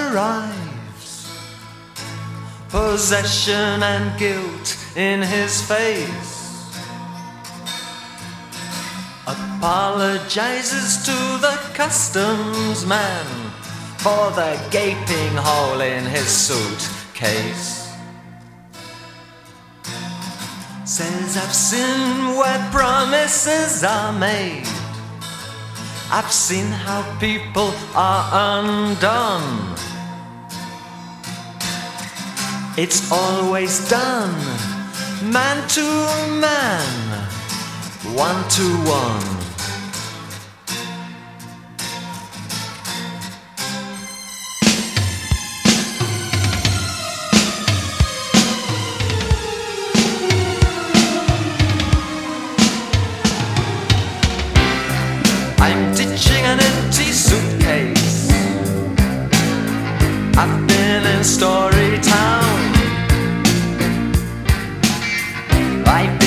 arrives, possession and guilt in his face, apologizes to the customs man for the gaping hole in his suitcase. Says I've seen where promises are made, I've seen how people are undone. It's always done, man to man, one to one. I'm ditching an empty suitcase. I've been in Storytown. I